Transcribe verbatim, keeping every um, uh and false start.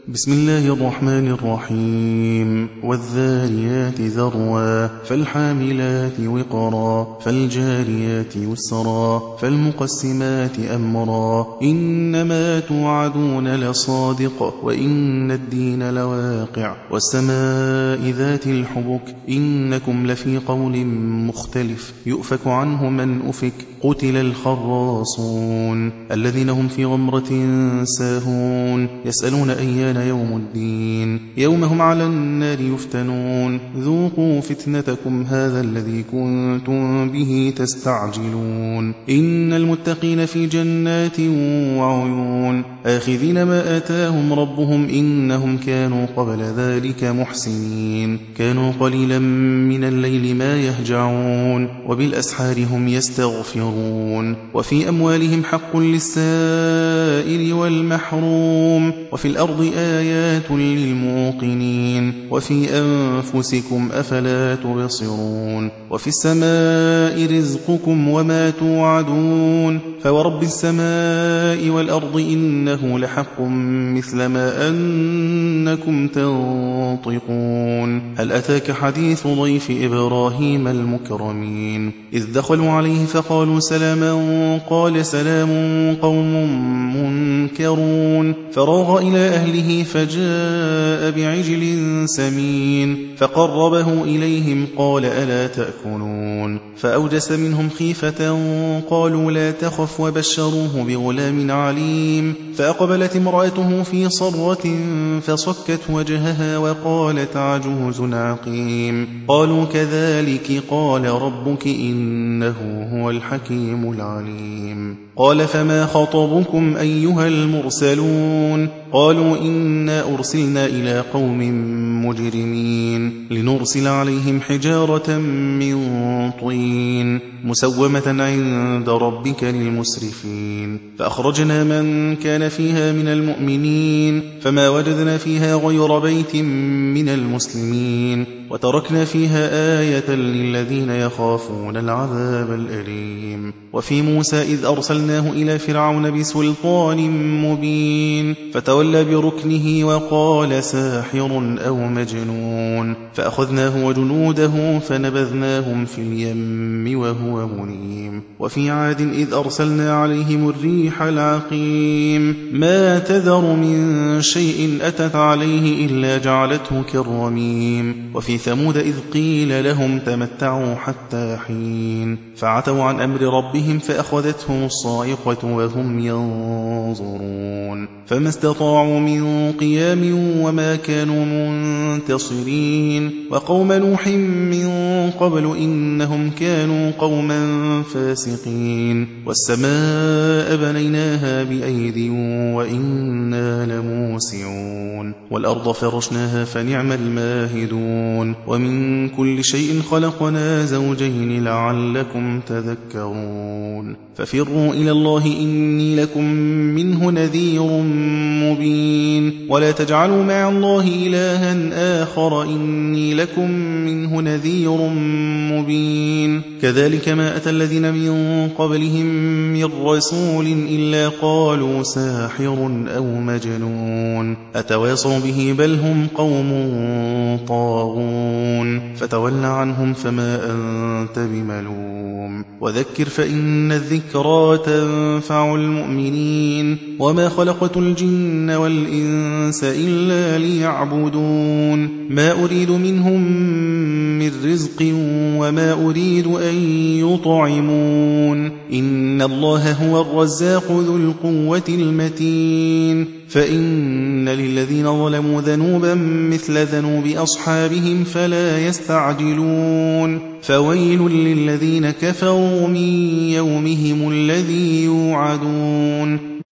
بسم الله الرحمن الرحيم. والذاريات ذروا فالحاملات وقرا فالجاريات يسرا فالمقسمات أمرا إنما توعدون لصادق وإن الدين لواقع والسماء ذات الحبك إنكم لفي قول مختلف يؤفك عنه من أفك قتل الخراصون الذين هم في غمرة ساهون يسألون أيان يوم الدين يوم هم على النار يفتنون ذوقوا فتنتكم هذا الذي كنتم به تستعجلون إن المتقين في جنات وعيون آخذين ما آتاهم ربهم إنهم كانوا قبل ذلك محسنين كانوا قليلا من الليل ما يهجعون وبالأسحار هم يستغفرون وفي أموالهم حق للسائل والمحروم وفي الأرض آيات للموقنين وفي أنفسكم أفلا تبصرون وفي السماء رزقكم وما توعدون فورب السماء والأرض إنه لحق مثل ما أنكم تنطقون هل أتاك حديث ضيف إبراهيم المكرمين إذ دخلوا عليه فقالوا سلاما قال سلام قوم منكرون فراغ إلى أهله فجاء بعجل سمين فقربه إليهم قال ألا تأكلون فأوجس منهم خيفة قالوا لا تخف وبشروه بغلام عليم فأقبلت امرأته في صرة فصكت وجهها وقالت عجوز عقيم قالوا كذلك قال ربك إنه هو الحكيم العليم قال فما خطبكم أيها المرسلون قالوا إنا أرسلنا إلى قوم مجرمين لنرسل عليهم حجارة من طين مسومة عند ربك للمسرفين فأخرجنا من كان فيها من المؤمنين فما وجدنا فيها غير بيت من المسلمين وتركنا فيها آية للذين يخافون العذاب الأليم وفي موسى إذ أرسلناه إلى فرعون بسلطان مبين فتولى بركنه وقال ساحر أو مجنون فأخذناه وجنوده فنبذناهم في اليم وهو مليم وفي عاد إذ أرسلنا عليهم الريح العقيم ما تذر من شيء أتت عليه إلا جعلته كالرميم وفي ثمود إذ قيل لهم تمتعوا حتى حين فعتوا عن أمر ربهم فأخذتهم الصاعقة وهم ينظرون فما استطاعوا من قيام وما كانوا منتصرين وقوم نوح من قبل إنهم كانوا قوما فاسقين والسماء بنيناها بأيد وإنا لموسعون والأرض فرشناها فنعم الماهدون ومن كل شيء خلقنا زوجين لعلكم تذكرون ففروا إلى الله إني لكم منه نذير مبين ولا تجعلوا مع الله إلها آخر إني لكم منه نذير مبين كذلك ما أتى الذين من قبلهم من رسول إلا قالوا ساحر أو مجنون أتواصوا به بل هم قوم طاغون فتول عنهم فما أنت بملوم وذكر فإن الذكرى تنفع المؤمنين وما خلقت الجن والإنس إلا ليعبدون ما أريد منهم من رزق وما أريد أن يطعمون إن الله هو الرزاق ذو القوة المتين فإن للذين ظلموا ذنوبا مثل ذنوب أصحابهم فلا يستعجلون فويل للذين كفروا من يومهم الذي يوعدون